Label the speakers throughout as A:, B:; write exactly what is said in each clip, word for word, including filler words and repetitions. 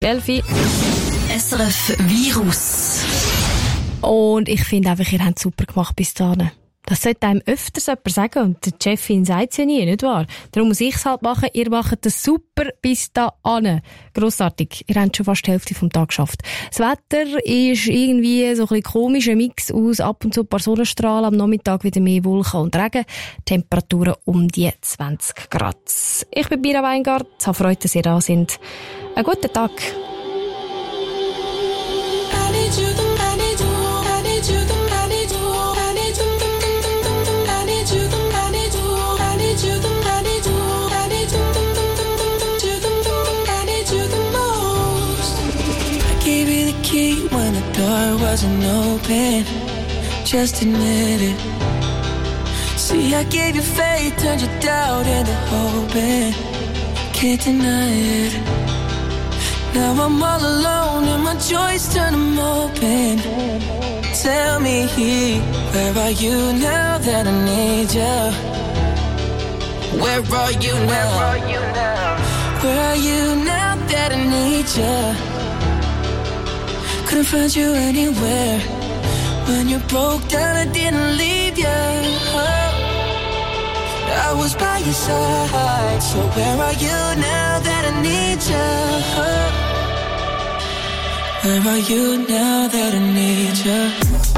A: elf Uhr.
B: S R F Virus.
A: Und ich finde einfach, ihr habt es super gemacht bis dahin. Das sollte einem öfters jemand sagen und die Chefin sagt es ja nie, nicht wahr? Darum muss ich es halt machen. Ihr macht das super bis dahin. Grossartig. Ihr habt schon fast die Hälfte vom Tag geschafft. Das Wetter ist irgendwie so ein bisschen komisch, ein Mix aus ab und zu ein paar Sonnenstrahlen, am Nachmittag wieder mehr Wolken und Regen. Temperaturen um die zwanzig Grad. Ich bin Bira Weingart. Ich habe Freude, dass ihr da seid. Einen guten Tag.
C: When the door wasn't open, just admit it. See, I gave you faith, turned your doubt into hope, and can't deny it. Now I'm all alone and my joys turn them open. Tell me, where are you now that I need you? Where are you now? Where are you now that I need you? Couldn't find you anywhere. When you broke down, I didn't leave you. I was by your side. So where are you now that I need you? Where are you now that I need you?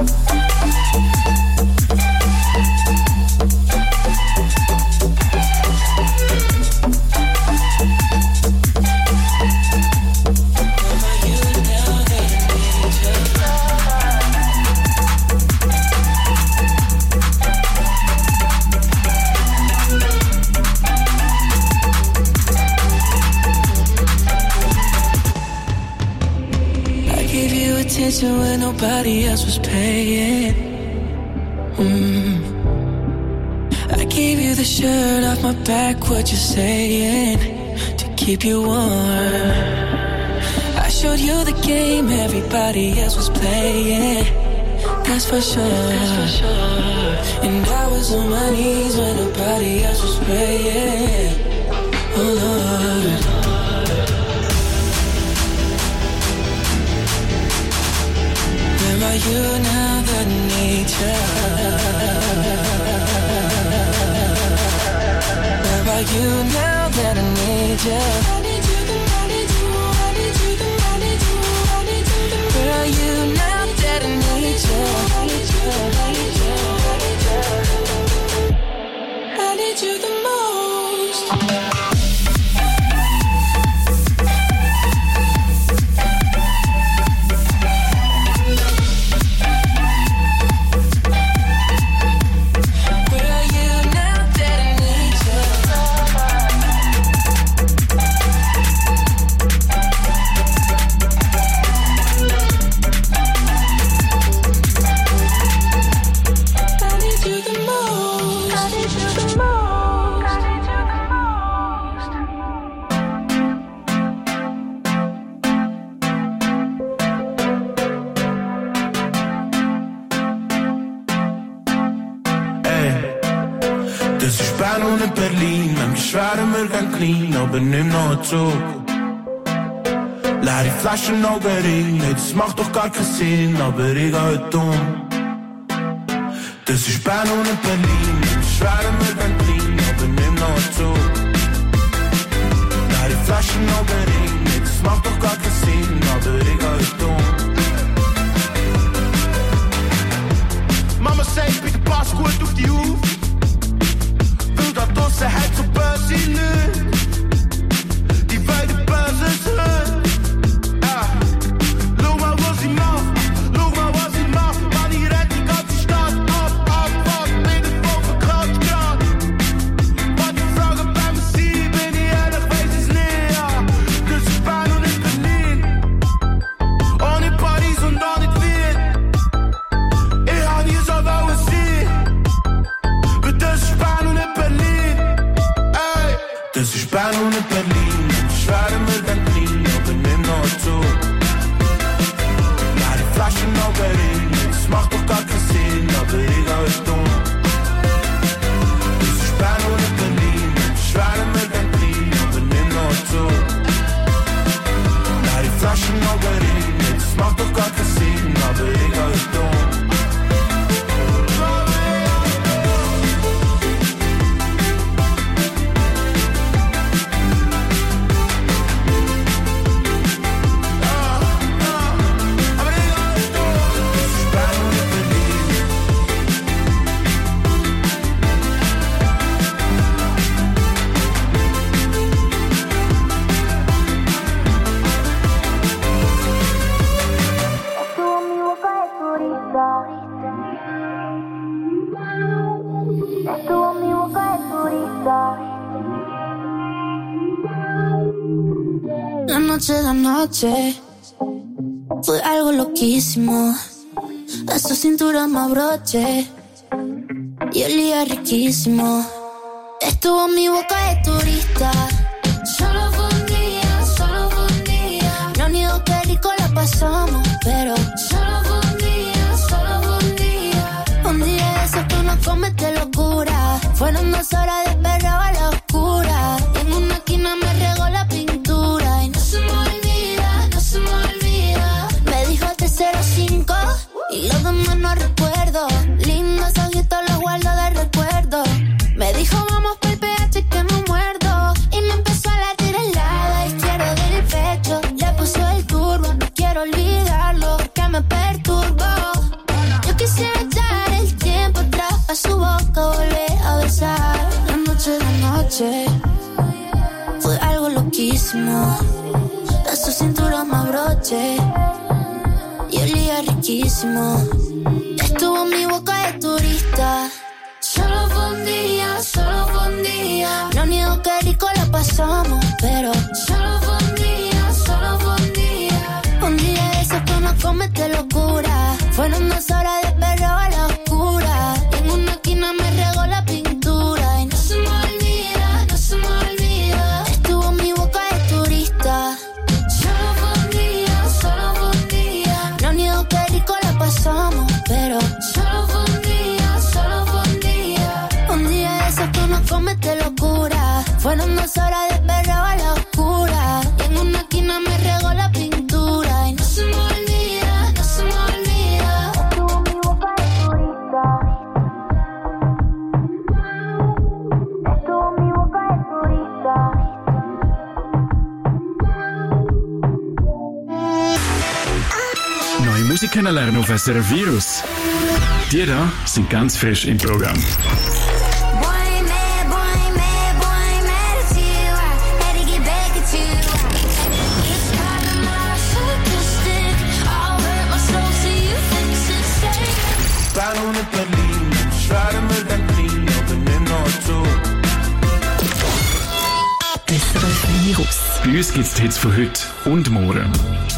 C: When nobody else was paying. mm. I gave you the shirt off my back, what you saying, to keep you warm. I showed you the game everybody else was playing. That's for sure, That's for sure. And I was on my knees when nobody else was praying. Oh Lord, where are you now that I need you? Where are you now that I need you? I need you, I need you, I need you, I need you, I need you. Where are you now that I need you? I need you, I need you, I need you. I need you the most.
D: Aber nimm noch einen Zug. Leere Flaschen, Augenringe, das macht doch gar keinen Sinn, aber ich geh heute um. Das ist Bern und nicht Berlin, ich schwöre, wir gehen clean, aber nimm noch einen Zug. Leere Flaschen, Augenringe, das macht doch gar keinen Sinn, aber ich geh heute um. Mama sagt, bitte pass gut auf die auf, weil da draussen hat so böse Leute. Flaschen Margarine, das macht doch gar keinen Sinn, aber ich gehe heute um.
E: La noche de anoche fue algo loquísimo. A su cintura me abroché y olía riquísimo. Estuvo en mi boca de turista. Solo fue un día, solo fue un día. No niego que rico la pasamos, pero solo fue un día, solo fue un día. Un día de esos que uno comete locura. Fueron dos horas de perreo a la oscura. En una esquina me regó la pintura y no se me olvida, no se me olvida. Me dijo tres cero cinco y los demás no recuerdo. Lindos ojitos los guardo de recuerdo. Me dijo vamos por el P H que no muerdo. Y me empezó a latir el lado izquierdo del pecho. Le puso el turbo, no quiero olvidarlo, que me perturbó. Yo quisiera echar el tiempo atrás a su boca, volver a besar. La noche de noche fue algo loquísimo. A su cintura me abroché y olía riquísimo. Estuvo en mi boca de turista. Solo fue un día, solo fue un día. No niego que rico la pasamos, pero solo fue un día, solo fue un día. Un día de esos que uno comete locura. Fueron dos horas de perreo a la oscura. En una esquina me regó la pintura y no se me olvida, no se me olvida. Estuvo en mi boca de turista. Solo fue un día, solo fue un día. No niego que rico la pasamos, pero solo fue un día, solo fue un día. Un día de esos que uno comete locura. Fueron dos horas de perreo a la oscura. Y en una esquina me regó la pintura y no se me olvida, no se me olvida. Estuvo en mi boca de turista. Estuvo en mi boca de turista.
F: Neue Musik kennenlernen auf S R F Virus. Die da sind ganz frisch im Programm.
D: Spannung in Berlin, schwere mit dem Clean, aber nimm noch zu.
B: S R F Virus.
F: Bei uns gibt es die Hits von heute und morgen.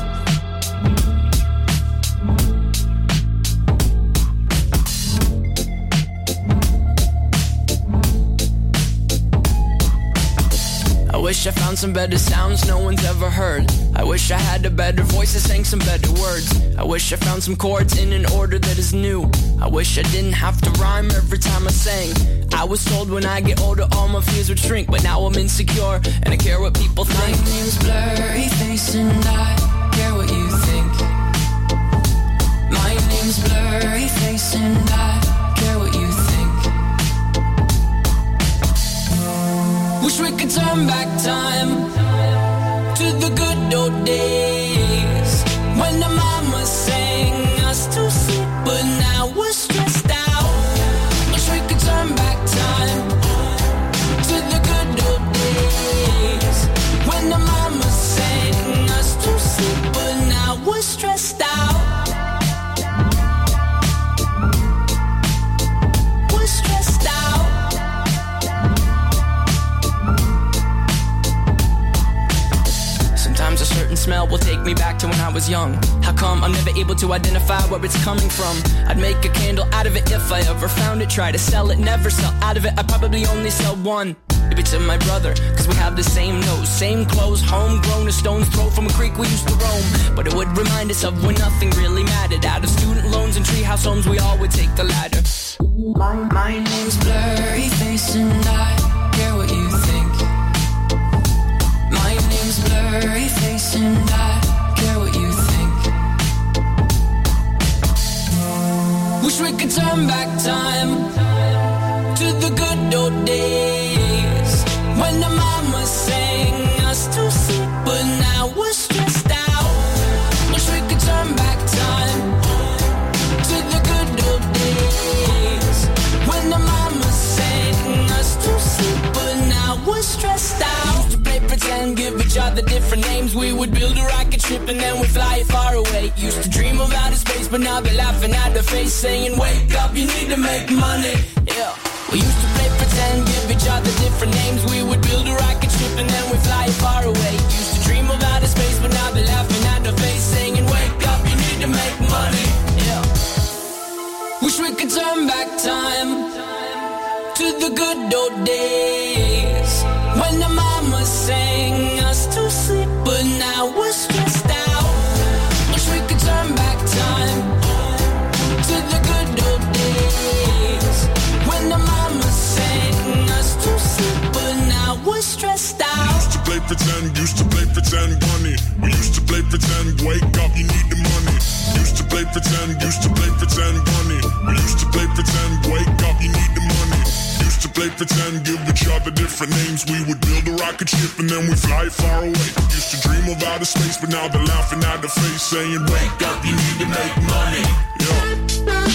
G: I wish I found some better sounds no one's ever heard. I wish I had a better voice that sang some better words. I wish I found some chords in an order that is new. I wish I didn't have to rhyme every time I sang. I was told when I get older all my fears would shrink, but now I'm insecure and I care what people think.
C: My name's Blurry Face and I care what you think. My name's Blurry Face and I care what you think.
G: Wish we could turn back time to the good old days when the mama sang us to sleep, but now we're stressed out. Wish we could turn back time to the good old days when the mama sang us to sleep, but now we're stressed out. We're stressed out. Sometimes a certain smell will take me back to when I was young. How come I'm never able to identify where it's coming from? I'd make a candle out of it if I ever found it. Try to sell it, never sell out of it. I'd probably only sell one. Maybe to my brother, cause we have the same nose, same clothes, homegrown, a stone's throw from a creek we used to roam. But it would remind us of when nothing really mattered. Out of student loans and treehouse homes, we all would take the ladder.
C: My, my name's Blurry Face and I care what you think. My name's Blurry Face and I care
G: Wish we could turn back time to the good old days when the mama sang us to sleep, but now we're stressed out. Wish we could turn back time to the good old days when the mama sang us to sleep, but now we're stressed out. Used to play pretend, give each other different names. We would build a rocket ship and then we'd fly far away. Used to dream of outer space, but now they're laughing at the face, saying, wake up, you need to make money. Yeah. We used to play pretend, give each other different names. We would build a rocket ship and then we'd fly far away. Used to dream of outer space, but now they're laughing at the face, saying, wake up, you need to make money. Yeah. Wish we could turn back time to the good old days when the mama sang us to sleep, but now we're stressed out. Wish we could turn back time to the good old days when the mama sang us to sleep, but now we're stressed out.
H: Used to play pretend, used to play pretend, bunny. We used to play pretend, wake up, you need the money. Used to play pretend, used to play pretend, bunny. We used to play pretend, wake up, you need the money. Used to play pretend, give each other different names. We would build a rocket ship and then we fly far away. Used to dream of outer space, but now they're laughing at the face, saying, wake up, you need to make money. Yeah.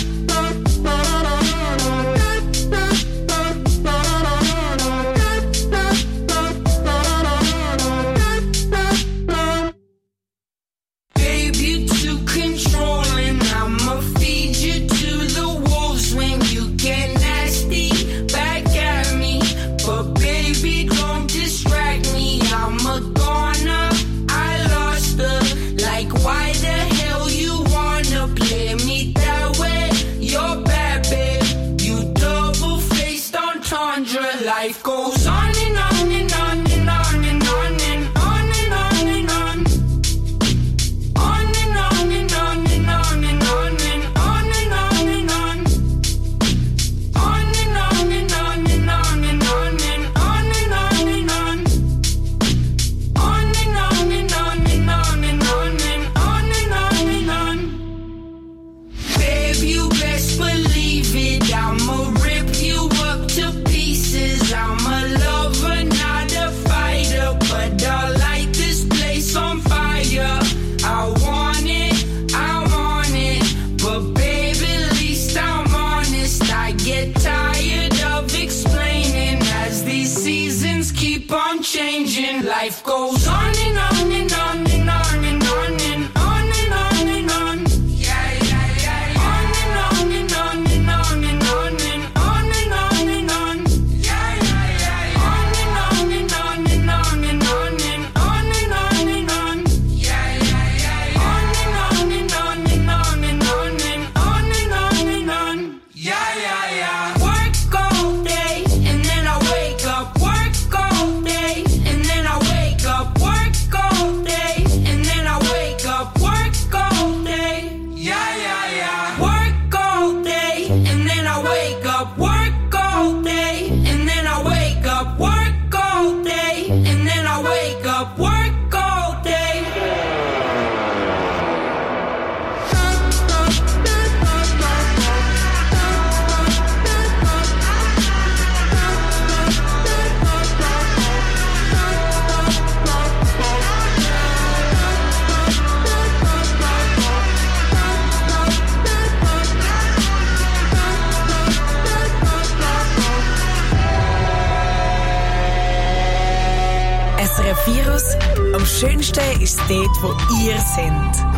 G: Life goes on and on and on and on and on and on and on and on. On and on and on and on and on and on and on and on. On and on and on and on and on and on and on and on. On and on and on and on and on and on and on and on. Babe, you best believe it, I'ma rip you up to pieces. I'm a lover, not a fighter, but I light this place on fire. I want it, I want it, but baby, at least I'm honest. I get tired of explaining as these seasons keep on changing. Life goes on and on and on and on and on and on and on and on. Yeah, yeah, yeah, yeah. On and on and on and on and on and on and on and on. Yeah, yeah, yeah, yeah. On and on and on and on and on and on and on and on. Yeah, yeah, yeah, yeah. On and on and on and on and on and on and on and on. Yeah, yeah, yeah. Work all day and then I wake up. Work all day and then I wake up. Work all day and then I wake up. Work all day. Yeah, yeah, yeah. Work all day and then I wake up. Work all day and then I wake up. Work all day and then I wake up. Work all day.
B: S R F Virus. Am schönsten ist es dort, wo ihr seid.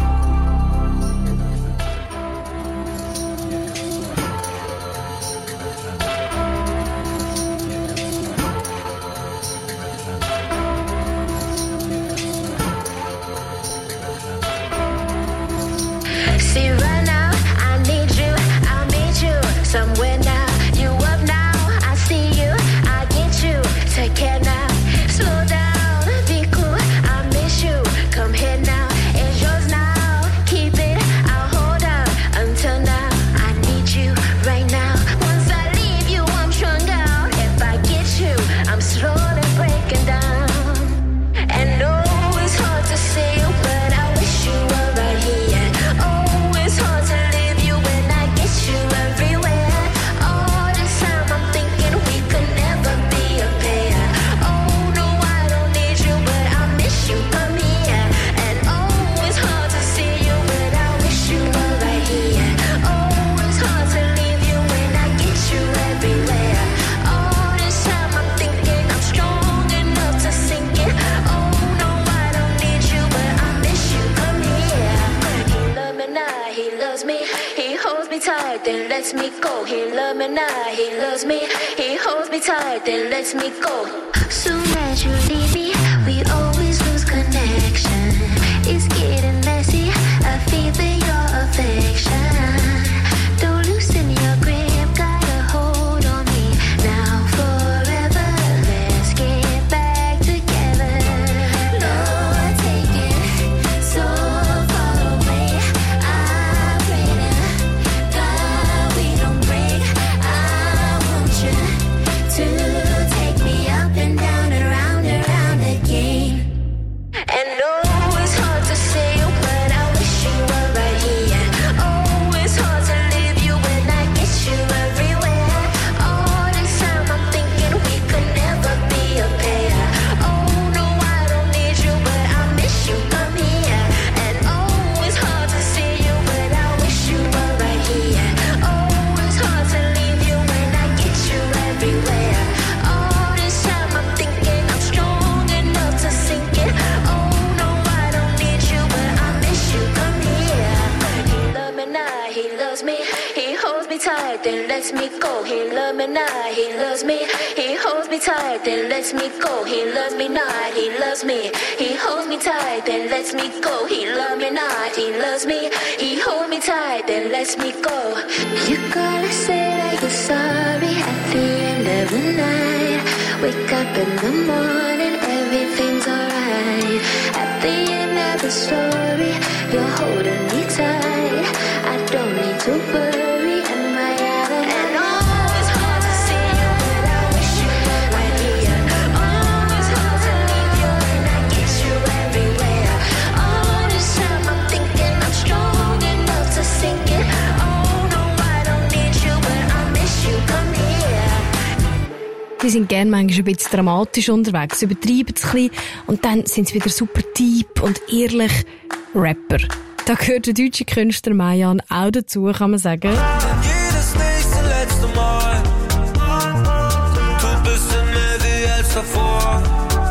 I: See right now, I need you, I'll meet you somewhere now. You up now, I see you, I get you. Take care now, slow down, be cool, I miss you. Come here now, it's yours now. Keep it, I'll hold on until now. I need you right now. Once I leave you, I'm strung out. If I get you, I'm slowly breaking down. And no, it's hard to say, but I wish you were right here. Oh, it's hard tight, then lets me go. He love me now, he loves me. He holds me tight, then lets me go. Soon as you leave me, we always lose connection. It's getting messy, I feel for your affection. Don't loosen your grip, got a hold on me. Now forever, let's get back together. Lord, take it so far away. I pray to God we don't break. I want you to take me up and down and round and round again. And no, it's hard to say, but I wish you were right here. Oh, it's hard to leave you when I get you everywhere. All this time I'm thinking we could never be a pair. Oh, no, I don't need you, but I miss you, come here. And oh, it's hard to see you, but I wish you were right here. Oh, it's hard to leave you when I get you everywhere. All this time I'm thinking I'm strong enough to sink it. Oh, no, I don't need you, but I miss you, come here. He love me now, he loves me. He holds me tight, then lets me go. He love me now, he loves me. He holds me tight, then lets me go. He loves me not, he loves me. He holds me tight, then lets me go. He love me not, he loves me. He holds me tight, then lets me go. You gotta say that you're sorry at the end of the night. Wake up in the morning, everything's alright. At the end of the story, you're holding me tight. I don't need to worry, am I out of and oh, it's hard to see you, but I wish you were right here. Oh, it's hard to leave you when I get you everywhere. All this time I'm thinking I'm strong enough to sink it. Oh, no, I don't need you, but I miss you, come here.
A: Sie sind gerne manchmal ein bisschen dramatisch unterwegs, übertreiben es ein bisschen und dann sind sie wieder super deep und ehrlich Rapper. Da gehört der deutsche Künstler Mayan auch dazu, kann man sagen.
C: Jedes nächste letzte Mal tut bisschen mehr wie als davor.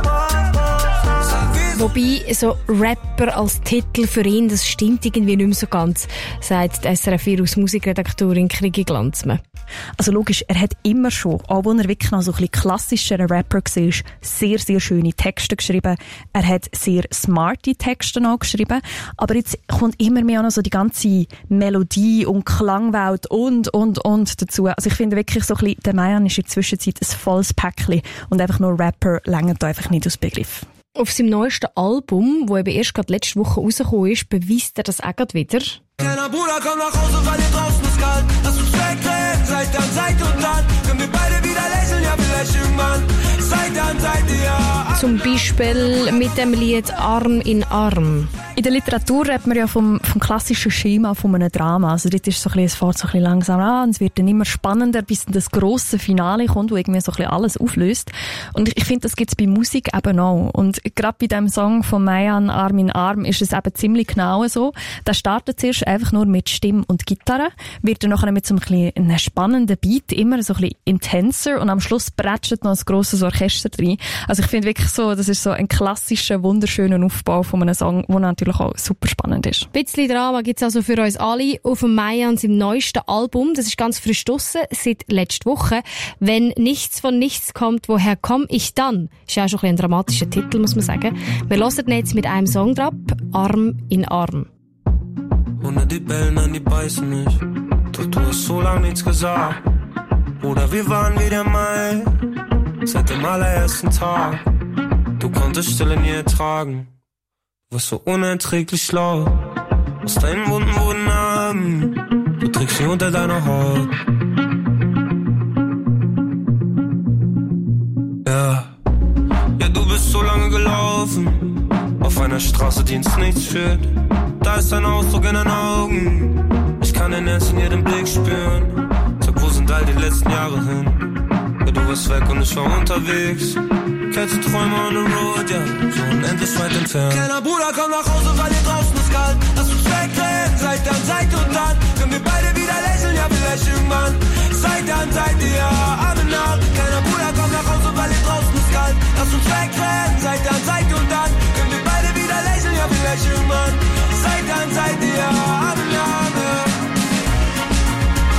A: Wobei, so Rapper als Titel für ihn, das stimmt irgendwie nicht mehr so ganz, sagt die S R F vier aus Musikredaktorin Krigi Glanzmann.
J: Also logisch, er hat immer schon, auch wenn er wirklich noch so ein bisschen klassischerer Rapper war, sehr, sehr schöne Texte geschrieben. Er hat sehr smarte Texte noch geschrieben. Aber jetzt kommt immer mehr noch so die ganze Melodie und Klangwelt und, und, und dazu. Also ich finde wirklich so ein bisschen, der Mayan ist in der Zwischenzeit ein volles Päckchen und einfach nur Rapper längert da einfach nicht aus Begriff.
A: Auf seinem neuesten Album, das eben erst gerade letzte Woche rausgekommen ist, beweist er das auch gerade wieder.
C: Kleiner Bruder, komm nach Hause, weil hier draußen ist kalt. Lass uns wegrennen, Seite an Seite und dann können wir beide wieder lächeln, ja vielleicht irgendwann. Seite an Seite, ja.
A: Zum Beispiel mit dem Lied Arm in Arm.
J: In der Literatur redet man ja vom, vom klassischen Schema von einem Drama. Also dort ist so ein bisschen, es fährt so ein bisschen langsam an und es wird dann immer spannender, bis dann das grosse Finale kommt, wo irgendwie so ein bisschen alles auflöst. Und ich, ich finde, das gibt es bei Musik eben auch. Und gerade bei dem Song von Mayan, Arm in Arm, ist es eben ziemlich genau so. Der startet zuerst einfach nur mit Stimme und Gitarre, wird dann nachher mit so ein bisschen einem spannenden Beat immer so ein bisschen intenser und am Schluss prätscht noch ein grosses Orchester rein. Also ich finde wirklich so, das ist so ein klassischer, wunderschöner Aufbau von einem Song, der natürlich auch super spannend ist.
A: Ein bisschen Drama gibt es also für uns alle auf dem Mayan seinem neuesten Album. Das ist ganz frisch draussen, seit letzter Woche. Wenn nichts von nichts kommt, woher komm ich dann? Ist ja auch schon ein, ein dramatischer Titel, muss man sagen. Wir hören jetzt mit einem Song drauf, Arm in Arm.
C: Ohne die bellen an die beißen nicht. Doch du hast so lange nichts gesagt. Oder wir waren wieder mal seit dem allerersten Tag. Du konntest Stille nie ertragen. Du warst so unerträglich schlau. Aus deinen Wunden wurden Narben. Du trägst sie unter deiner Haut. Ja, ja, du bist so lange gelaufen. Auf einer Straße, die ins Nichts führt. Da ist ein Ausdruck in deinen Augen. Ich kann den Ernst in jedem Blick spüren. Sag, wo sind all die letzten Jahre hin? Ja, du warst weg und ich war unterwegs. Kennst du Träume on the road, ja, so unendlich weit entfernt. Kleiner Bruder, komm nach Hause, weil hier draußen ist kalt. Lass uns wegrennen, Seite an Seite und dann können wir beide wieder lächeln, ja vielleicht irgendwann. Seite an Seite, ja, Arm in Arm. Kleiner Bruder, komm nach Hause, weil hier draußen ist kalt. Lass uns wegrennen, Seite an Seite und dann können wir beide wieder lächeln, ja vielleicht irgendwann. Seite an Seite, ja, Arm in Arm, ja.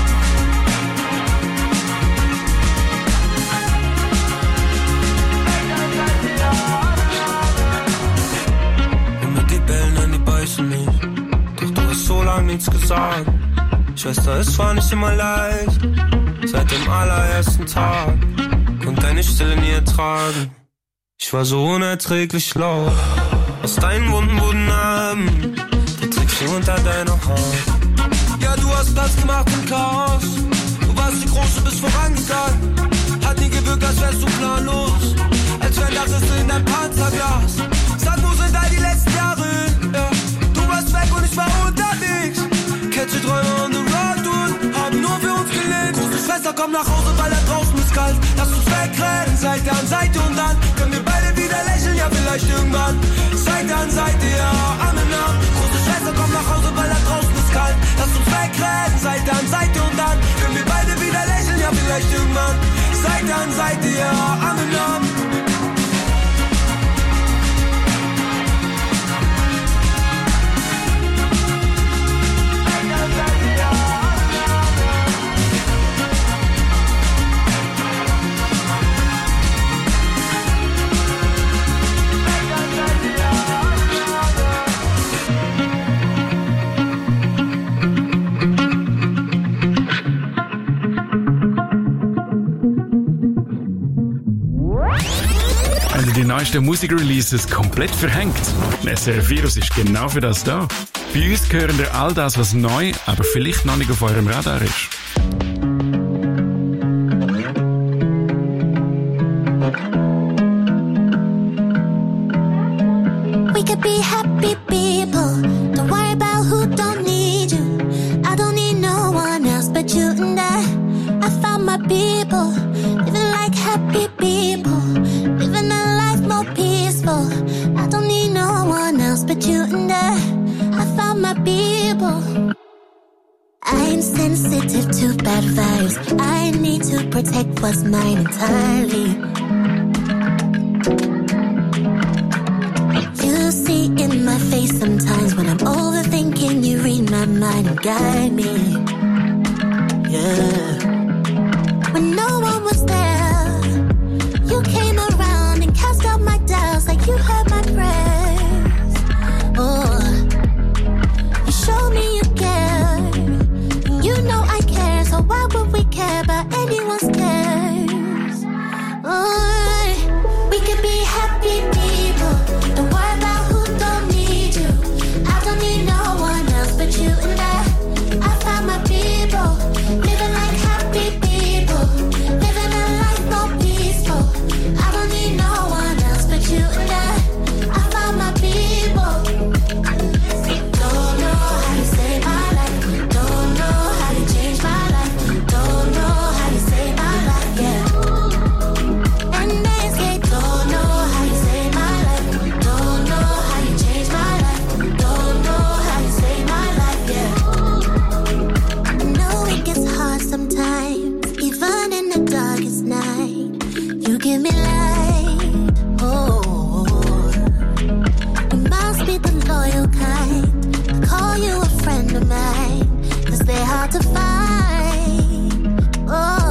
K: lang nichts gesagt. Schwester, es war nicht immer leicht, seit dem allerersten Tag. Und deine Stille nie ertragen. Ich war so unerträglich laut. Aus deinen Wunden wurden Narben, du trägst sie unter deiner Haut. Ja, du hast Platz gemacht im Chaos. Du warst die Große, bist vorangegangen. Hat nie gewirkt, als wärst du planlos. Als wär dachtest du in dein Panzerglas. Sag, wo sind all die letzten Jahre? Ja. Du warst weg und ich war unterwegs. Catche Träume on the road und haben nur für uns gelebt. Große Schwester, komm nach Hause, weil da draußen ist kalt. Lass uns wegrennen, Seite an Seite und dann können wir beide wieder lächeln, ja vielleicht irgendwann. Seite an Seite, ja, Amen, ja. Große Schwester, komm nach Hause, weil da draußen ist kalt. Lass uns wegrennen, Seite an Seite und dann können wir beide wieder lächeln, ja vielleicht irgendwann. Seite an Seite, ja, Amen, ja.
F: Die neuesten Musikreleases komplett verhängt. S R F Virus ist genau für das da. Bei uns hören ihr all das, was neu, aber vielleicht noch nicht auf eurem Radar ist.
E: We could be happy people. Don't worry about who don't need you. I don't need no one else but you and I. I found my people, living like happy people, living a life more peaceful. I don't need no one else but you and I. I found my people. I'm sensitive to bad vibes. I need to protect what's mine entirely. You see in my face sometimes when I'm overthinking. You read my mind and guide me. Yeah. When no one was there, you came around and cast out my doubts like you heard my prayers. Oh, you showed me you care, and you know I care, so why would we care about anyone's cares? Oh, we could be happy people. Don't worry about who don't need you. I don't need no one else but you and I. I found my people, living like happy people, living a life more peaceful. I don't need no one else but you and I. I found my people. Don't know how to save my life, don't know how to change my life, don't know how to save my life, yeah. And they say don't know how to save my life, don't know how to change my life, don't know how to save my life, yeah. I know it gets hard sometimes, even in the darkest night. You give me light, oh. You must be the loyal kind. I call you a friend of mine, 'cause they're hard to find, oh.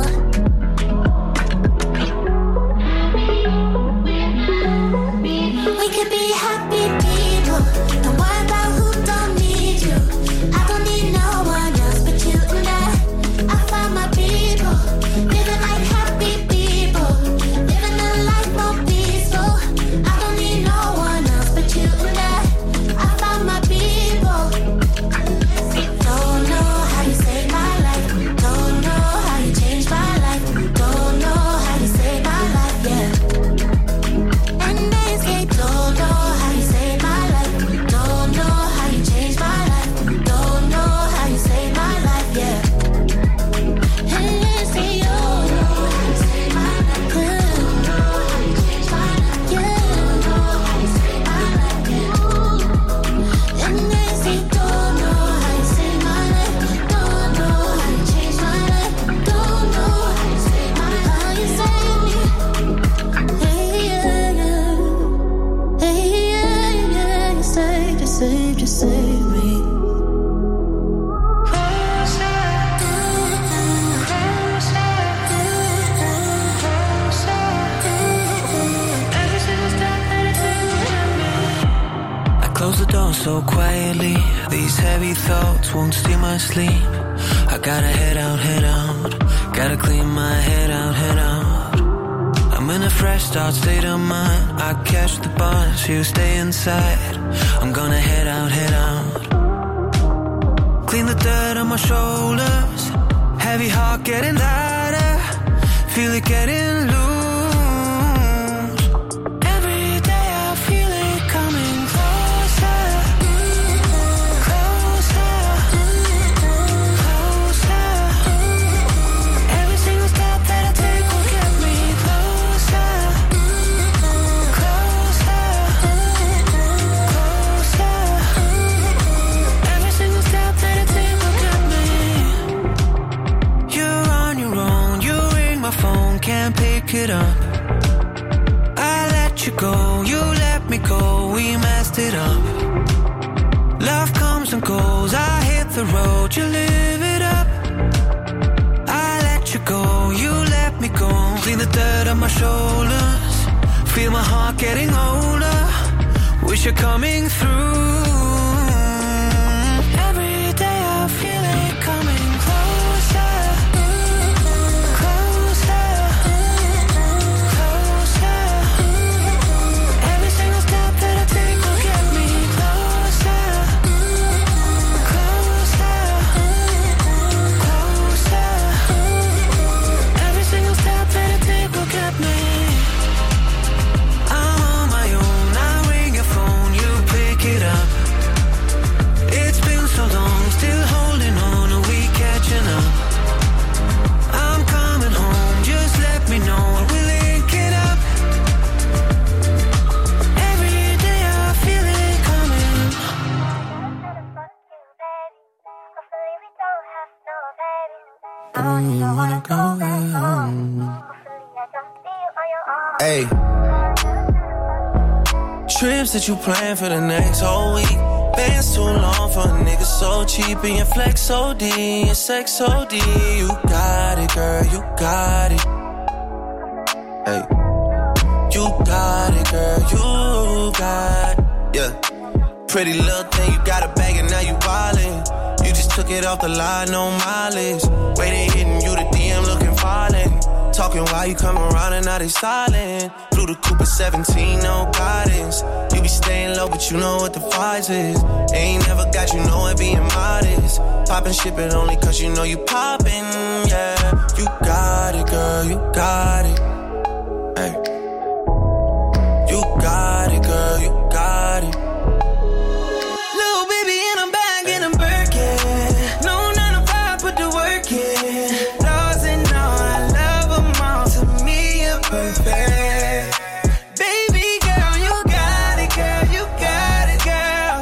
E: We could be happy people. Don't worry about who don't need you. I don't need no one else but you and I. I found my people, living like happy people, living a life more peaceful. I don't need no one else but you and I. I found my people. Don't know how you save my life, don't know how you change my life, don't know how you save my life, yeah. And they say don't know how you save my life, don't know how you change my life, don't know how you save my life, yeah. And they say you don't know how you save my life, don't know how you change my life, yeah. Don't know how you save my life, yeah. And they say don't know how you save my life, don't know how you change my life, don't know how you save my life, how you save me. Hey, yeah, yeah. Hey, yeah, yeah, you saved, you saved, you saved me.
C: I close the door so quietly. The These heavy thoughts won't steal my sleep. I gotta head out, head out. Gotta clean my head out, head out. I'm in a fresh start state of mind. I catch the bus, you stay inside. I'm gonna head out, head out. Clean the dirt on my shoulders. Heavy heart getting lighter. Feel it getting loose. Every day I feel it coming closer. Closer. Closer. Every single step that I take will get me closer. Closer. Closer. Every single step that I take will get me. You're on your own. You ring my phone, can't pick it up. I let you go, you let me go. We messed it up. Love comes and goes. I hit the road, you live it up. I let you go, you let me go. Clean the dirt on my shoulders. Feel my heart getting older. Wish you're coming through. Every day I feel it coming closer. Closer. Closer. Every single step that I take will get me closer. Closer. Closer. Every single step that I take will get me. I'm on my own. I ring your phone, you pick it up. It's been so long, still holding on. Are we catching up? I'm coming home, just let me know. We'll link it up. Every day I feel it coming.
L: Oh, you wanna go home? Hey. Trips that you plan for the next whole week. Bands too long for a nigga so cheap. And your flex so D, your sex so D. You got it, girl, you got it. Hey. You got it, girl, you got it. Yeah. Pretty little thing, you got a bag and now you wildin'. You just took it off the line, no mileage. Waiting, hitting you the D M looking violent. Talking while you come around and now they silent. Flew the Cooper seventeen, no guidance. You be staying low, but you know what the price is. Ain't never got you know it being modest. Poppin' ship it only cause you know you poppin', yeah. You got it, girl, you got it. Hey. You got it, girl, you got it.
C: Little baby in a bag in a Birkin. No nine to five, put the work in. Laws and all, I love them all. To me, you're perfect. Baby girl, you got it, girl, you got it, girl.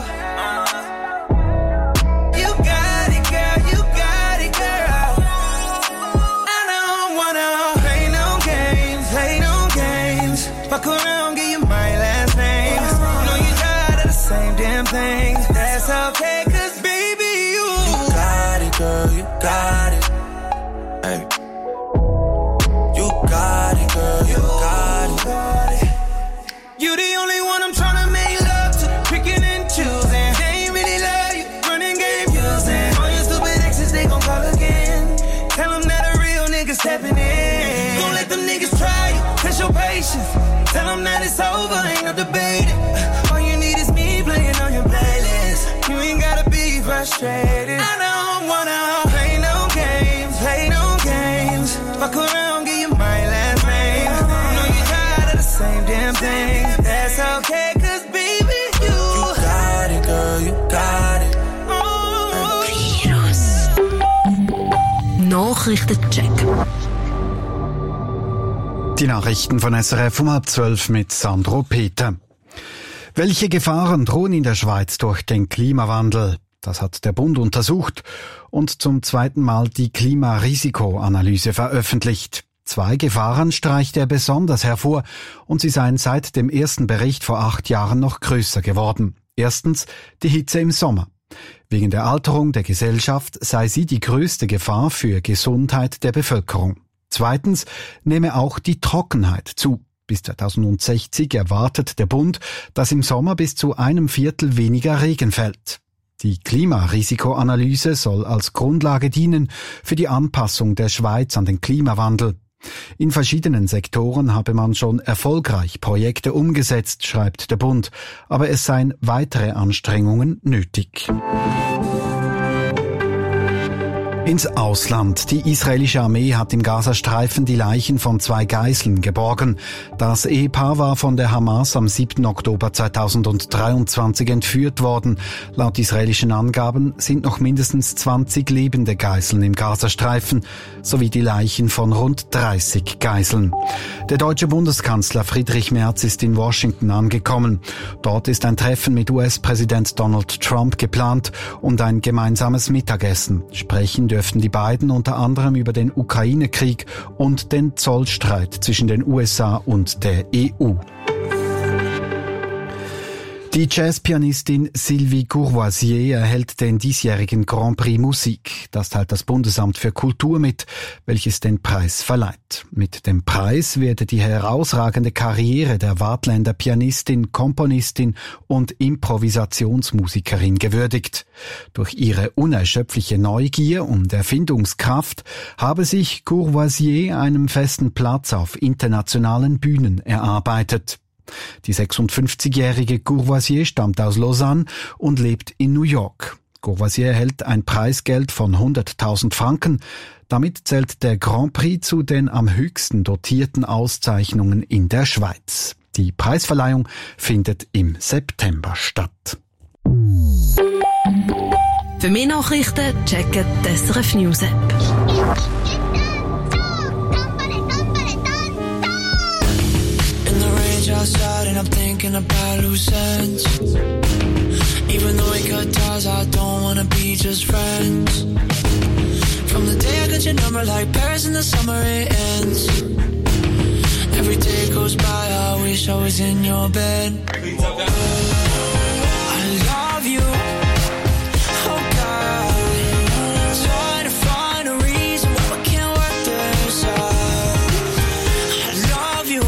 C: You got it, girl, you got it, girl. I don't wanna play no games, play no games. Fuck around, give you my last name. You know you tired of the same damn things. That's okay, cause baby, you
L: You got it, girl, you got it. Hey. You got it, girl, you got it.
C: You the only one I'm tryna make love to. Picking and choosing. They ain't really love you. Running game using. All your stupid exes, they gon' call again. Tell them that a real nigga stepping in. Don't let them niggas try you. Test your patience. Tell them that it's over, ain't no debating. All you need is me playing on your playlist. You ain't gotta be frustrated. I don't wanna play no games, play no games. Fuck around, give you my last name. You know you tired of the same damn thing. That's okay, cause baby, you
L: You got it, girl, you got it.
J: Nachrichtencheck.
M: Die Nachrichten von S R F um halb zwölf mit Sandro Peter. Welche Gefahren drohen in der Schweiz durch den Klimawandel? Das hat der Bund untersucht und zum zweiten Mal die Klimarisikoanalyse veröffentlicht. Zwei Gefahren streicht er besonders hervor und sie seien seit dem ersten Bericht vor acht Jahren noch größer geworden. Erstens die Hitze im Sommer. Wegen der Alterung der Gesellschaft sei sie die größte Gefahr für Gesundheit der Bevölkerung. Zweitens nehme auch die Trockenheit zu. Bis zweitausendsechzig erwartet der Bund, dass im Sommer bis zu einem Viertel weniger Regen fällt. Die Klimarisikoanalyse soll als Grundlage dienen für die Anpassung der Schweiz an den Klimawandel. In verschiedenen Sektoren habe man schon erfolgreich Projekte umgesetzt, schreibt der Bund, aber es seien weitere Anstrengungen nötig. Ins Ausland. Die israelische Armee hat im Gazastreifen die Leichen von zwei Geiseln geborgen. Das Ehepaar war von der Hamas am siebten Oktober zweitausenddreiundzwanzig entführt worden. Laut israelischen Angaben sind noch mindestens zwanzig lebende Geiseln im Gazastreifen, sowie die Leichen von rund dreißig Geiseln. Der deutsche Bundeskanzler Friedrich Merz ist in Washington angekommen. Dort ist ein Treffen mit U S-Präsident Donald Trump geplant und ein gemeinsames Mittagessen. Sprechen dürften die beiden unter anderem über den Ukraine-Krieg und den Zollstreit zwischen den U S A und der E U. Die Jazzpianistin Sylvie Courvoisier erhält den diesjährigen Grand Prix Musik. Das teilt das Bundesamt für Kultur mit, welches den Preis verleiht. Mit dem Preis werde die herausragende Karriere der Waadtländer Pianistin, Komponistin und Improvisationsmusikerin gewürdigt. Durch ihre unerschöpfliche Neugier und Erfindungskraft habe sich Courvoisier einen festen Platz auf internationalen Bühnen erarbeitet. Die sechsundfünfzigjährige Courvoisier stammt aus Lausanne und lebt in New York. Courvoisier erhält ein Preisgeld von hunderttausend Franken. Damit zählt der Grand Prix zu den am höchsten dotierten Auszeichnungen in der Schweiz. Die Preisverleihung findet im September statt.
N: Für mehr Nachrichten checken die S R F News App.
C: Outside and I'm thinking about loose ends. Even though we cut ties, I don't wanna be just friends. From the day I got your number, like Paris in the summer, it ends. Every day goes by, I wish I was in your bed. I love you. Oh God, trying to find a reason why we can't work this out. I love you.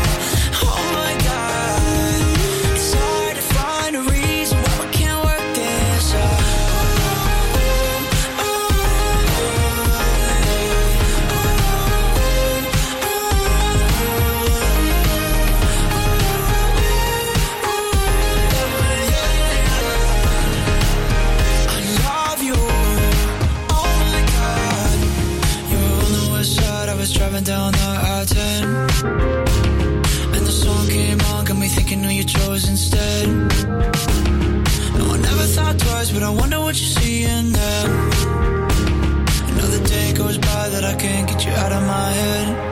C: Down the I ten, and the song came on, got me thinking who you chose instead. No, I never thought twice, but I wonder what you see in them. Another day goes by that I can't get you out of my head.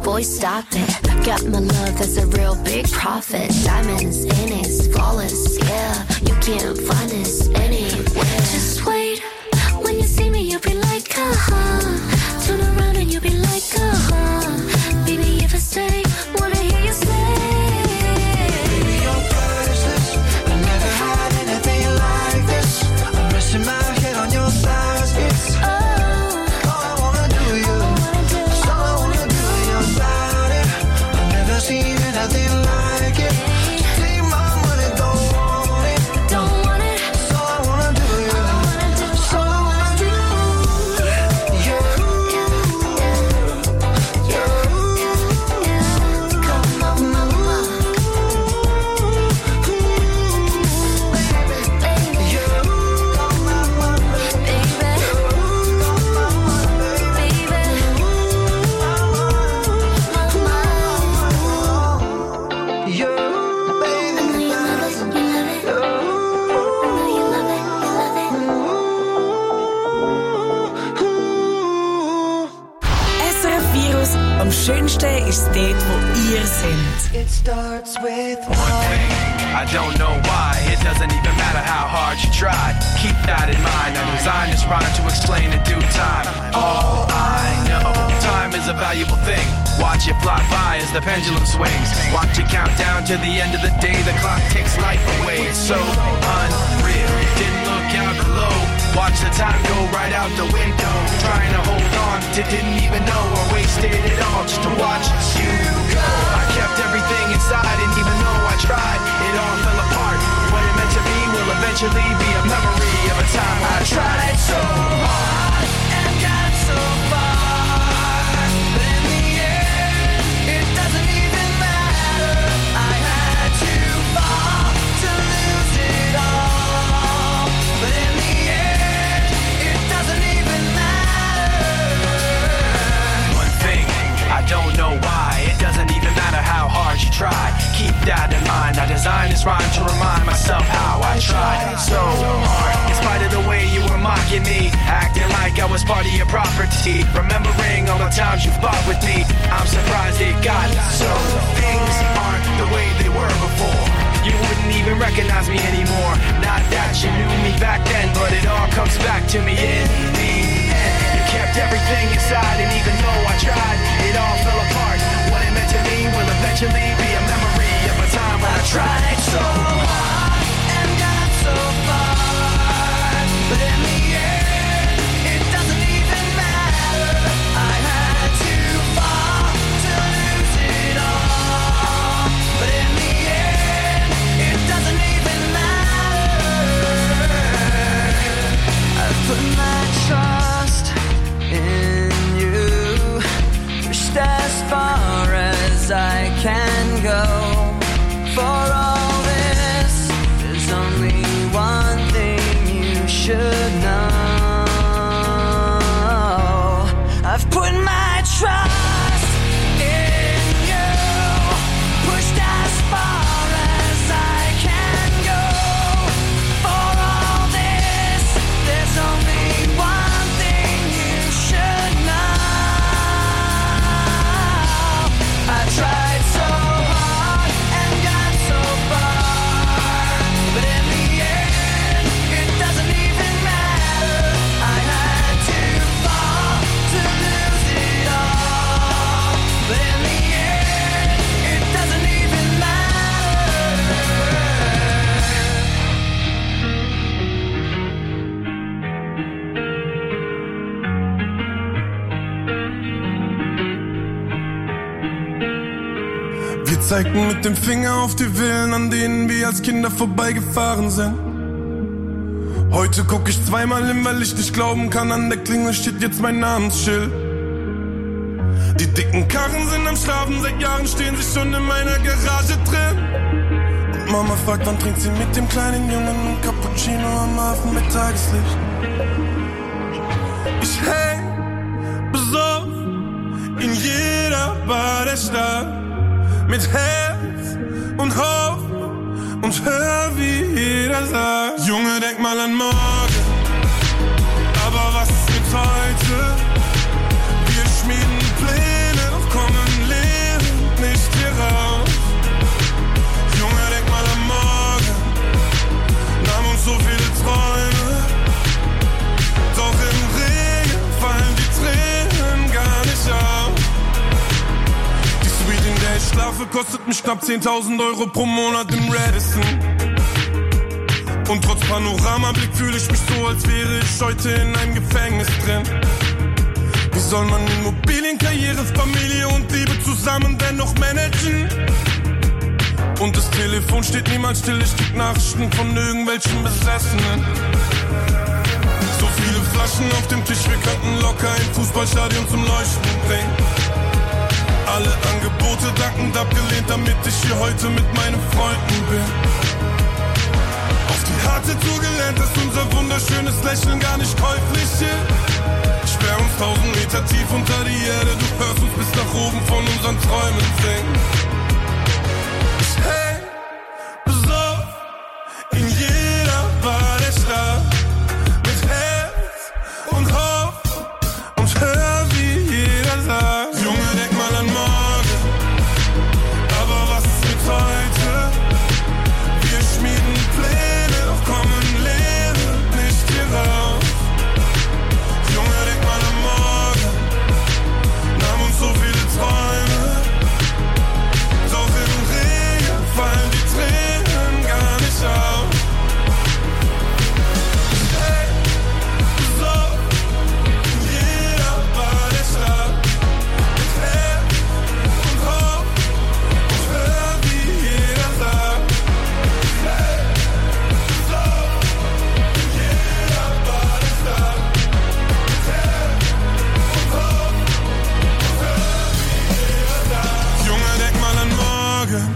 E: boy, stop it. Got my love, that's a real big profit. Diamonds in it, flawless, yeah. You can't find this anywhere. Just wait, when you see me, you'll be like, uh-huh. Turn around and you'll be like, uh-huh. Baby, if I stay, wanna hear you say.
C: Baby, you're priceless. I never had anything like this. I'm resting my head on your thighs. It's
E: Oh,
C: all I wanna do, you. It's all I wanna do, your body. I've never seen anything like it. Take my money, don't want it.
E: don't want it.
C: It's all I wanna do, you. It's all I wanna do. You, you,
E: Come on, mama. Baby,
C: you, my money.
E: baby, baby.
C: You, baby.
E: I know you love it, you love it. I know you love it, you love it.
B: S R F Virus. Am schönsten ist dort, wo ihr seid.
C: It starts with
O: One thing, I don't know why. It doesn't even matter how hard you try. Keep that in mind. I designed this rhyme to explain in due time. All I know, time is a valuable thing. Watch it fly by as the pendulum swings. Watch it count down to the end of the day. The clock takes life away. It's so unreal. Didn't look out below. Watch the time go right out the window. Trying to hold on to didn't even know I wasted it all just to watch you go. I kept everything inside and even though I tried, it all fell apart. What it meant to be will eventually be a memory of a time I tried so hard and got so far. But in the end, it doesn't even matter. I had to fall to lose it all. But in the end, it doesn't even matter. One thing, I don't know why. It doesn't even matter how hard you try. Keep that in mind. I designed this rhyme to remind myself how I tried so hard. In spite of the way you were mocking me, acting like I was part of your property. Remembering all the times you fought with me, I'm surprised it got so. Things aren't the way they were before. You wouldn't even recognize me anymore. Not that you knew me back then, but it all comes back to me in the end. You kept everything inside, and even though I tried, it all fell apart. What it meant to me will eventually be a memory of a time when I tried so hard and got so far. But in the end, it doesn't even matter. I had to fall to lose it all. But in the end, it doesn't even matter. I've put my trust in you, pushed as far as I can go. For all this, there's only one thing you should know. I've put my trust in you, pushed as far as I can go. For all this, there's only one thing you should know. I tried so hard and got so far, but in the end, it doesn't even matter. I had to fall to lose it all, but in the end, it doesn't even matter.
D: Wir zeigten mit dem Finger auf die Villen, an denen wir als Kinder vorbeigefahren sind. Heute guck ich zweimal hin, weil ich nicht glauben kann, an der Klingel steht jetzt mein Namensschild. Die dicken Karren sind am Schlafen, seit Jahren stehen sie schon in meiner Garage drin. Und Mama fragt, wann trinkt sie mit dem kleinen Jungen ein Cappuccino am Hafen mit Tageslicht. Ich häng besoffen in jeder Bar der Stadt. Mit Herz und Hoffnung und hör, wie jeder sagt: Junge, denk mal an morgen, aber was ist mit heute? Wir schmieden Pläne, doch kommen Leben. schlafe, kostet mich knapp zehntausend Euro pro Monat im Radisson. Und trotz Panoramablick fühle ich mich so, als wäre ich heute in einem Gefängnis drin. Wie soll man Immobilien, Karriere, Familie und Liebe zusammen dennoch managen? Und das Telefon steht niemals still, ich krieg Nachrichten von irgendwelchen Besessenen. So viele Flaschen auf dem Tisch, wir könnten locker ein Fußballstadion zum Leuchten bringen. Alle Angebote dankend abgelehnt, damit ich hier heute mit meinen Freunden bin. Auf die harte Tour gelernt, dass unser wunderschönes Lächeln gar nicht käuflich ist. Sperr uns tausend Meter tief unter die Erde, du hörst uns bis nach oben von unseren Träumen singen. Ich häng besoffen in jeder Bar der Stadt, mit Herz und Hoffnung und hör, wie jeder sagt: Junge, denk mal an morgen, aber was ist mit heute? Wir schmieden Pläne, doch kommen Leere nicht hier raus. Junge, denk mal an morgen, nahm uns so viele Träume, doch im Regen fallen die Tränen gar nicht auf. Hey, so, in jeder Bar der Stadt, mit Herz und Hoffnung und hör, wie jeder sagt. Hey, so, in jeder Bar der Stadt, mit Herz und Hoffnung und hör, wie jeder sagt. Junge, denk mal an morgen.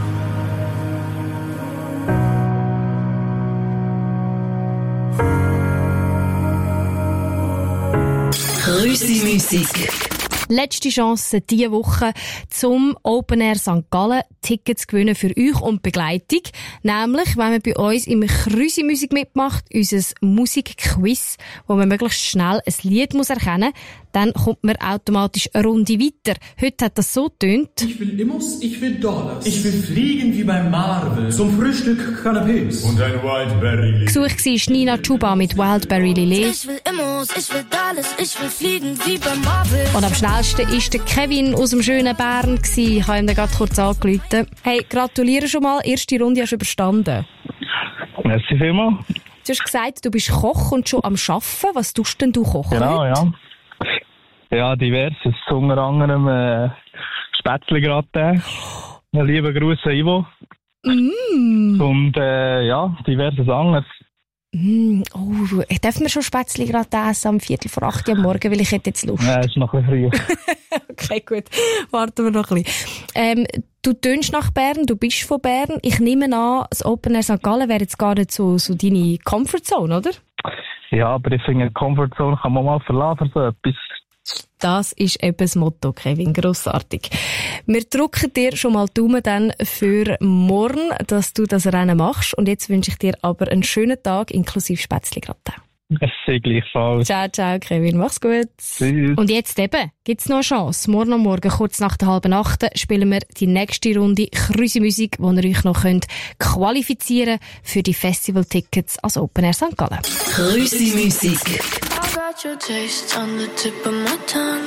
N: Grüße Musik.
A: Letzte Chance diese Woche zum Open Air Sankt Gallen Tickets zu gewinnen für euch und Begleitung. Nämlich, wenn man bei uns im Krüsi Musik mitmacht, unser Musikquiz, wo man möglichst schnell ein Lied muss erkennen muss, dann kommt man automatisch eine Runde weiter. Heute hat das so getönt.
P: Ich will Immos, ich will Dollars. Ich will fliegen wie bei Marvel. Zum Frühstück Canapés. Und ein Wildberry Lillet.
A: Gesucht war Nina Chuba mit Wildberry Lillet.
E: Ich will Immos, ich will Dollars, ich will fliegen wie bei Marvel.
A: Und am schnellsten war der Kevin aus dem schönen Bern. Ich habe ihm dann gerade kurz angerufen. Hey, gratuliere schon mal. Erste Runde hast du überstanden.
Q: Merci vielmals.
A: Du hast gesagt, du bist Koch und schon am Arbeiten. Was tust denn du kochen?
Q: Genau,
A: heute?
Q: ja. Ja, diverses. Unter anderem äh, Spätzle-Gratin. Einen lieben Gruß an Ivo.
A: Mm.
Q: Und äh, ja, diverses anderes.
A: Mm. Oh, ich darf mir schon Spätzle gerade essen am Viertel vor acht Uhr am Morgen, weil ich hätte jetzt Lust.
Q: Ja, ist noch ein bisschen früh.
A: Okay, gut. Warten wir noch ein bisschen. Ähm, du tönst nach Bern, du bist von Bern. Ich nehme an, das Open Air Sankt Gallen wäre jetzt gar nicht so, so deine Comfortzone, oder?
Q: Ja, aber ich finde, eine Comfortzone kann man mal verlassen für so etwas.
A: Das ist eben das Motto, Kevin. Grossartig. Wir drücken dir schon mal die Daumen dann für morgen, dass du das Rennen machst. Und jetzt wünsche ich dir aber einen schönen Tag, inklusive Spätzle-Gratin.
Q: Merci gleichfalls.
A: Ciao, ciao, Kevin. Mach's gut.
Q: Tschüss.
A: Und jetzt eben, gibt's noch eine Chance. Morgen am Morgen, kurz nach der halben Acht, spielen wir die nächste Runde Krüsi Musik, wo ihr euch noch könnt qualifizieren für die Festival-Tickets als Open Air Sankt Gallen.
N: Krüsi Musik.
E: I got your taste on the tip of my tongue.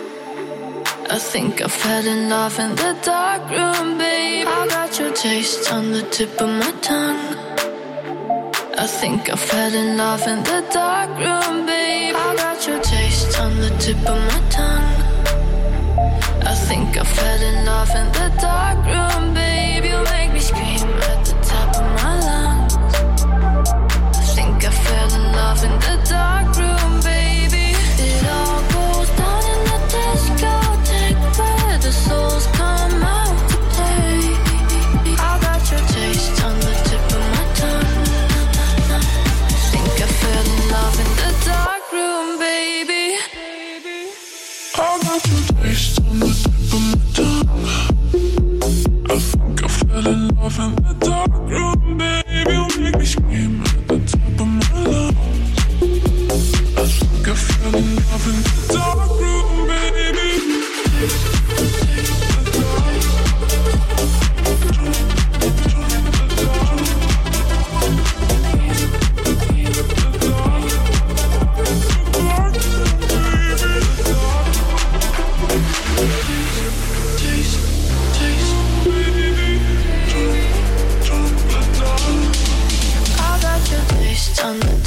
E: I think I fell in love in the dark room, babe. I got your taste on the tip of my tongue. I think I fell in love in the dark room, babe. I got your taste on the tip of my tongue. I think I fell in love in the dark room, babe. You make me scream at the top of my lungs. I think I fell in love in the dark room, baby. It all goes down in the discotheque where the souls come out to play. I got your taste on the tip of my tongue. I think I fell in love in the dark room, baby. I got your taste on the tip of my tongue.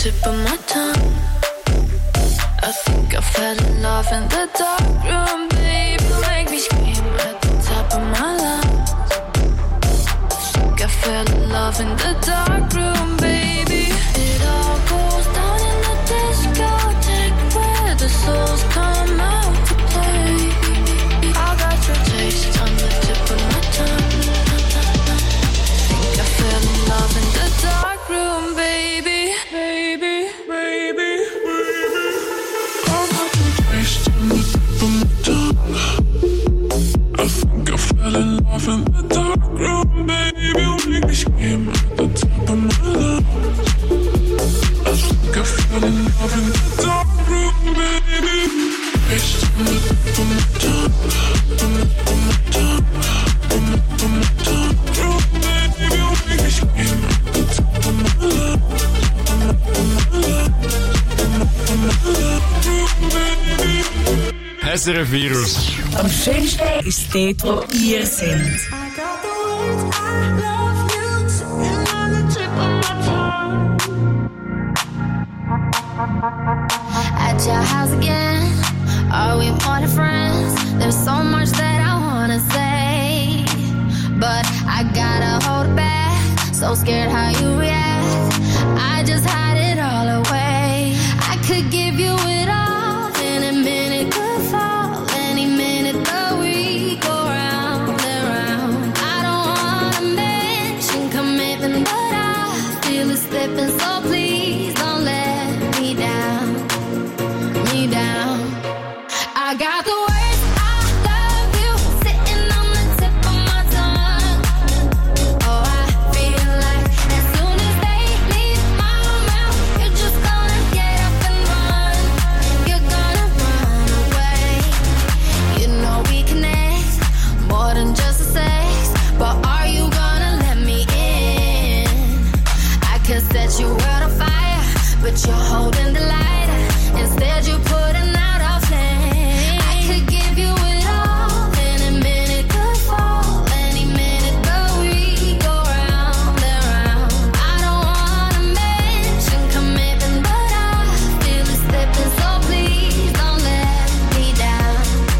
R: tip of my tongue. I think I fell in love in the dark room, babe. You make me scream at the top of my lungs. I think I fell in love in the dark room, baby. It all goes down in the discotheque where the souls come out to play. I got your taste on the tip of my tongue. Think I fell in love in the dark room, baby. Baby, baby, baby.
H: I got your taste on the tip of my tongue. I think I fell in love in the dark room, baby. You make me scream at the top of my lungs. I think I fell in love in the dark room, baby. Taste on the tip of my tongue, on the tip of my tongue, on the tip of my tongue, room, baby. You make me scream at the top of my lungs, on the tip of my lungs, on the tip of my lungs, room, baby.
F: S R F Virus.
B: Am schönsten ist dort, wo ihr seid.
E: At your house again, are we more than friends? There's so much that I wanna say, but I gotta hold it back. So scared how you react, I just hide it all away. I could give you it all, in a minute could fall, any minute the we go round and round. I don't wanna mention commitment, but I feel it slipping, so please don't let me down, me down. I got the words I love you sitting on the tip of my tongue. Oh, I feel like as soon as they leave my mouth, you're just gonna get up and run. You're gonna run away. You know we connect more than just a sex, but are you gonna let me in? I could set your world on fire, but you're holding the lighter. Instead you're putting out a flame. I could give you it all, in a minute could fall, any minute the we go round and round. I don't wanna mention commitment, but I feel it slipping, so please don't let me down.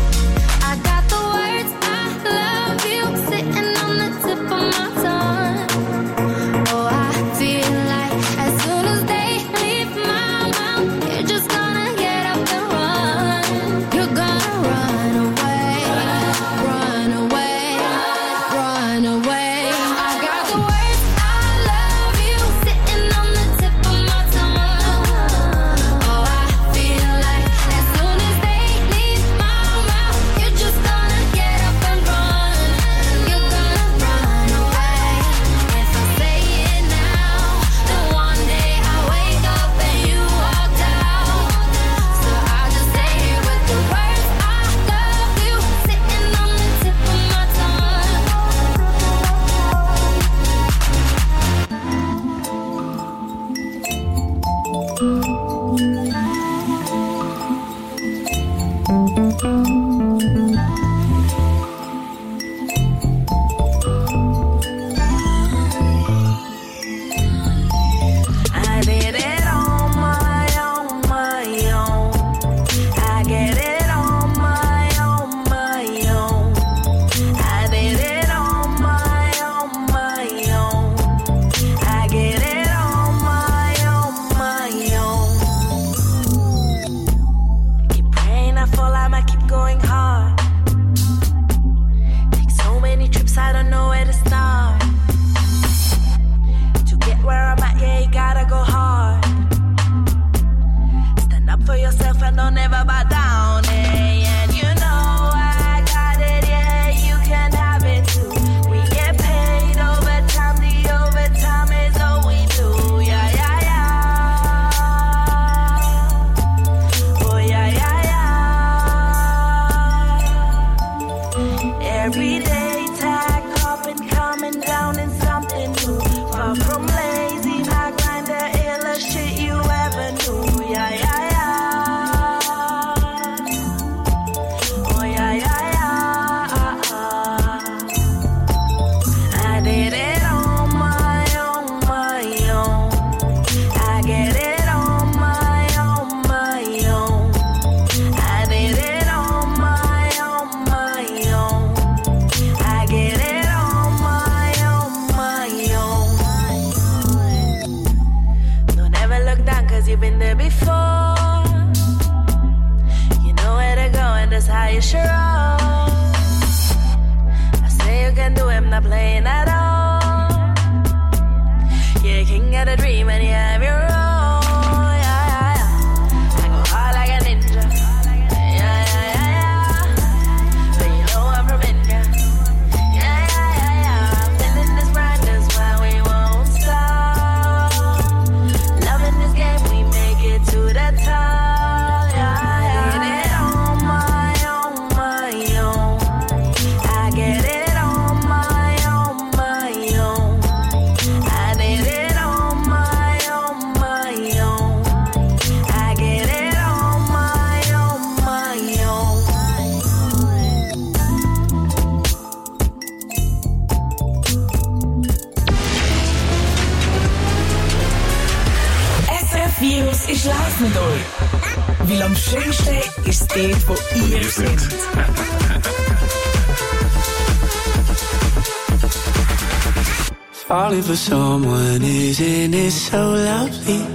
E: I got the words I love you sitting on the tip of my tongue. Oh, I feel like as soon as they leave my mouth, you're just gonna get up and run. You're gonna run away, run away, run away. I got the words I love you sitting on the tip of my tongue. Oh, I feel like as soon as they leave my mouth, you're just gonna get up and run. You're gonna run away. If I say it now, then one day I wake up and you walked out. So I'll just say it with the words I love you sitting on the tip of my tongue.
C: I did it on my own, my own. I get it on my own, my own. I did it on my own, my own. I get it on my own, my own. Keep praying I fall, I might keep going hard. Take so many trips, I don't know where to start. To get where I'm at, yeah, you gotta go hard. Stand up for yourself and don't ever bow down, eh? And you know I got it, yeah, you can have it too. We get paid overtime, the overtime is all we do. Yeah, yeah, yeah. Oh, yeah, yeah, yeah. Every day, tag up and coming down in something new. Far from lazy, I grind the illest shit you ever knew. Yeah, yeah, yeah. Oh, yeah, yeah, yeah. I did it on my own, my own. I get it on
R: you sure are. I say you can do it, I'm not playing at all. You can get a dream and you have your own. Yeah, yeah, yeah. I go hard like a ninja. Yeah, yeah, yeah, yeah. But you know I'm from India. Yeah, yeah, yeah, yeah. Feeling this grind, that's why we won't stop. Loving this game, we make it to the top. Yeah, yeah. Get it on my, on my own. I get it on my, on my own. I did it on my, on my own. I get it on my, on my own.
B: S R F Virus ist live mit euch. Weil am schönsten ist dort, wo ihr seid.
L: Falling for someone, isn't it so lovely?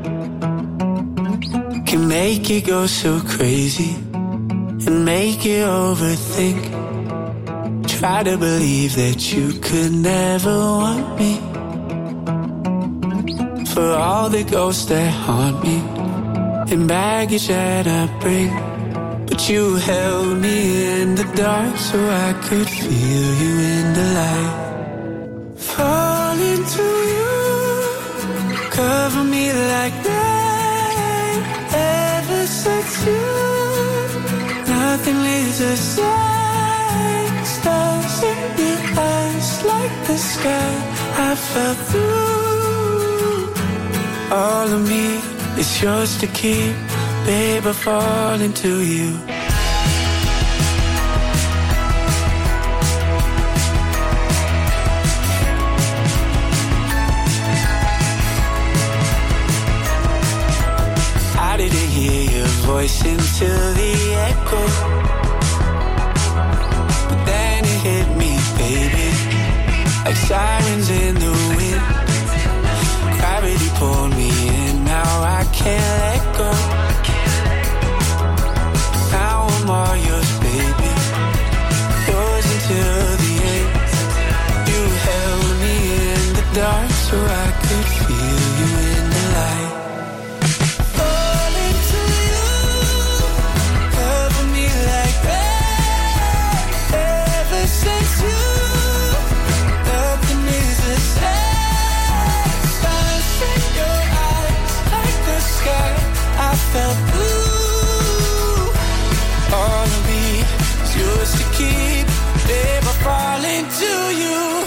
L: Can make you go so crazy and make you overthink. Try to believe that you could never want me. For all the ghosts that haunt me and baggage that I bring. But you held me in the dark so I could feel you in the light. Fall into you, cover me like rain. Ever since you, nothing leaves the same. Stars in your eyes like the sky. I fell through. All of me is yours to keep. Babe, I fall into you. I didn't hear your voice until the echo. But then it hit me, baby, like sirens in the wind. Gravity pulled me in, now I can't let go. Now I'm all yours, baby, yours until the end. You held me in the dark so I could feel you in the light. Fall into you, cover me like rain. Ever since you, nothing is the same. Stars in your eyes like the sky. I felt blue. All of me is yours to keep. Babe, I fall into you.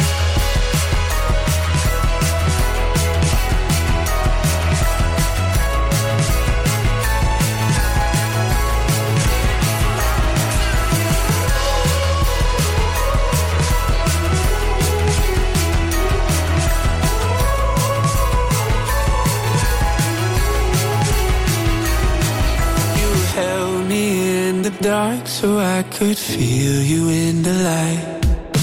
L: Held me in the dark so I could feel you in the light.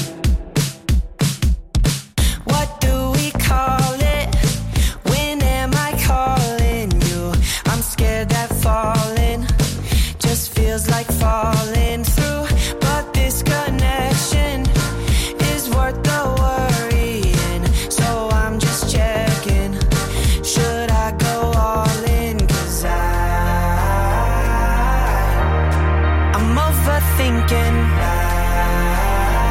C: What do we call it? When am I calling you? I'm scared that falling just feels like falling through. But this connection is worth the worrying. So I'm just checking. Should I go all in? Cause I I'm overthinking.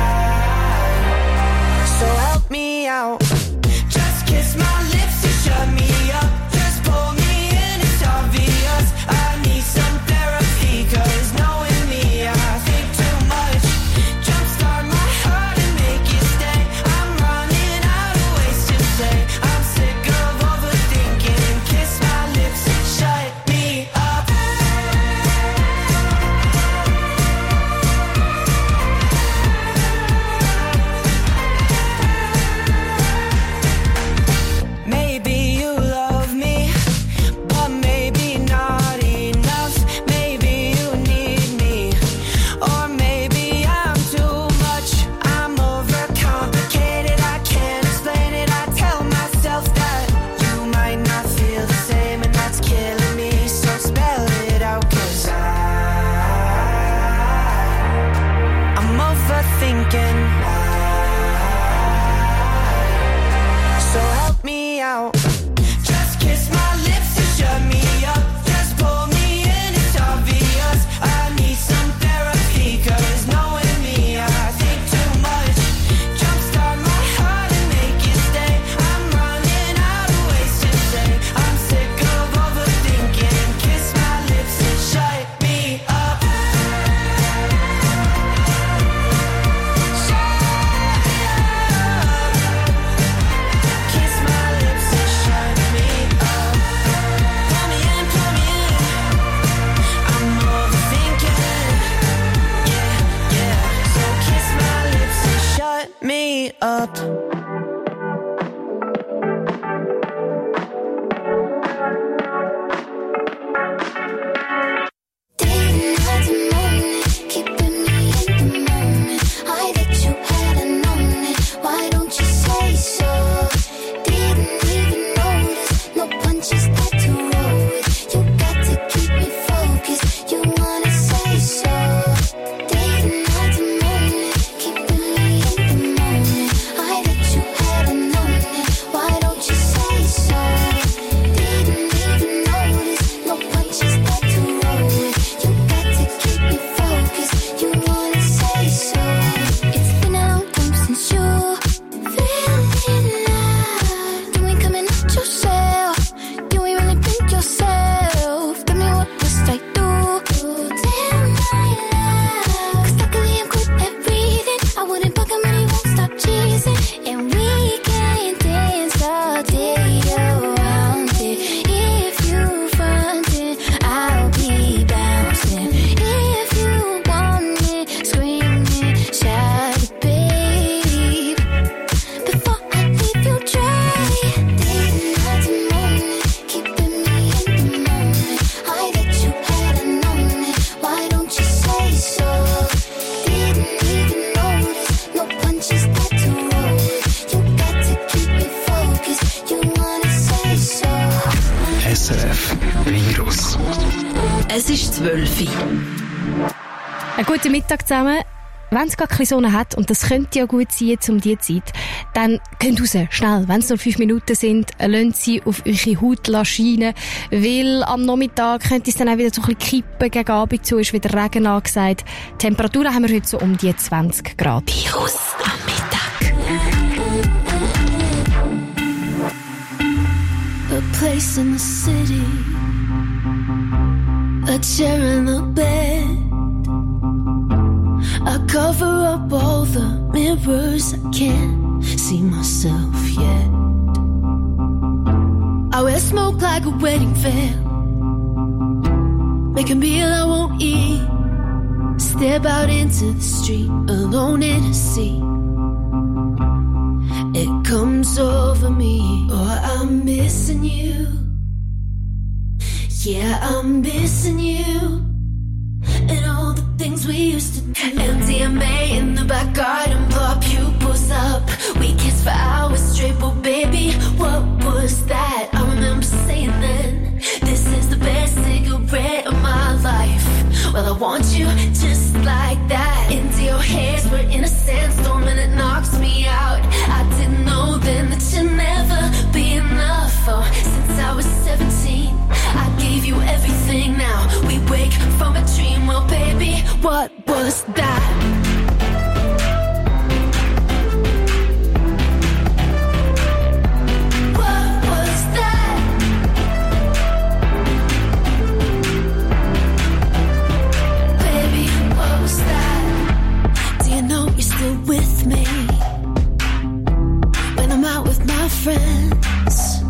L: thinking. So help me out. Just kiss my lips and shut me up. Just pull me in, it's obvious. I need some therapy, cause knowing me, I think too much. Jumpstart my heart and make it stay. I'm running out of ways to say. I'm sick of overthinking. Kiss my lips and shut me up. Shut up. Kiss my lips and shut me up. Pull me in, pull me in. I'm overthinking. Yeah, yeah. So kiss my lips and shut me up.
E: I bet you hadn't known it. Why don't you say so? Didn't even notice. No punches that to roll with. You got to keep me focused. You wanna say so? Didn't have to moan it. Keeping me in the moment. I bet you hadn't known it. Why don't you say so? Didn't even notice. No punches that to roll with. You got to keep me focused. You wanna say so? It's been a long time since you feeling love. You ain't coming out yourself. You ain't really think yourself. Tell me what must I do? Tell my love. Cause luckily I'm good at breathing. I wouldn't bug him and he won't stop cheesing. And we can dance all day around it. If you front it, I'll be bouncing. If you want it, scream it, shout it, babe. Before I leave you dry, didn't have to moan it, keeping me in the moment. I bet you hadn't known it. Why don't you say so? Didn't even notice. No punches that to roll with. You got to keep me focused. You wanna say so?
F: S R F Virus.
N: Es ist zwölf Uhr.
A: Einen guten Mittag zusammen. Wenn es gar keine Sonne hat, und das könnte ja gut sein um diese Zeit, dann geht raus, schnell. Wenn es nur fünf Minuten sind, lasst sie auf eure Haut scheinen, weil am Nachmittag könnte es dann auch wieder so ein bisschen kippen, gegen Abend zu ist wieder Regen angesagt. Temperaturen haben wir heute so um die zwanzig Grad.
N: Virus am Mittag.
E: A place in the city, a chair and a bed. I cover up all the mirrors, I can't see myself yet. I wear smoke like a wedding veil, make a meal I won't eat, step out into the street, alone in a sea. It comes over me, oh, I'm missing you. Yeah, I'm missing you. And all the things we used to do. M D M A in the back garden, blow pupils up. We kissed for hours straight, but baby, what was that? I remember saying then, this is the best cigarette of my life. Well, I want you just like that. Into your hairs, we're in a sandstorm and it knocks me out. I didn't know then that you'd never be enough. Oh, since I was seventeen, I gave you everything. Now we wake from a dream. Well, baby, what was that? with me when I'm out with my friends.